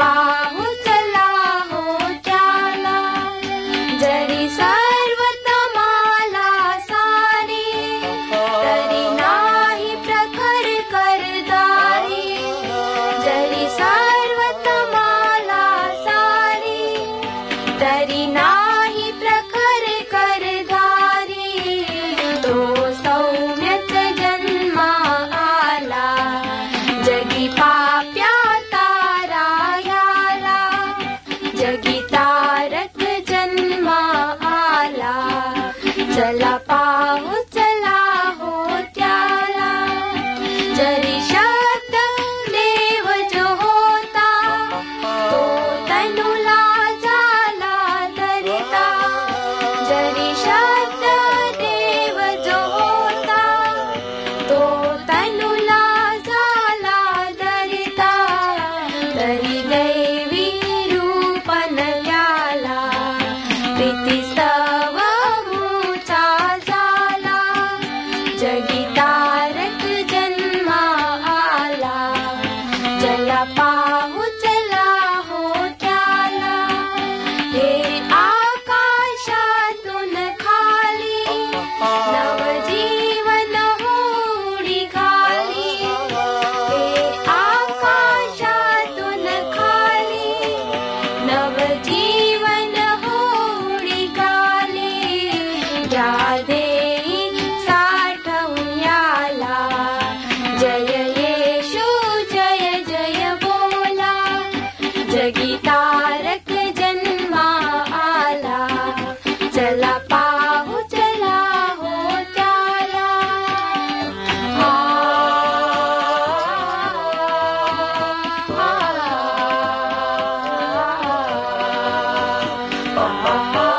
पाहू चला हो त्याला, जरी सर्वत मला सारी, तरी नाही प्रखर करदारी. जरी सर्वत मला सारी, तरी नाही प्रखर करदारी. तो सौम्यच जन्मा आला, जगी पाप्या तारायाला. जगी तारक जन्मा आला, चला पाहू चला हो त्याला. जरी शब्द देव जो होता, तो तनुला झाला धरिता. जरी शब्द देव जो होता, तो तनुला झाला धरिता. तरी दैवी रूपन त्याला, प्रीतिस्तव मूचा झाला. जगी तारक जन्मा आला, चला पाहू चला हो त्याला. हे आकाशातून खाली, नवजीवन होडी घाली. हे आकाशातून खाली, नवजीवन होडी घाली. या देई साठवून याला, जय येशू जय जय बोला. जगी तारक जन्मा आला, चला पाहू चला हो त्याला. आ, आ, आ, आ, आ, आ.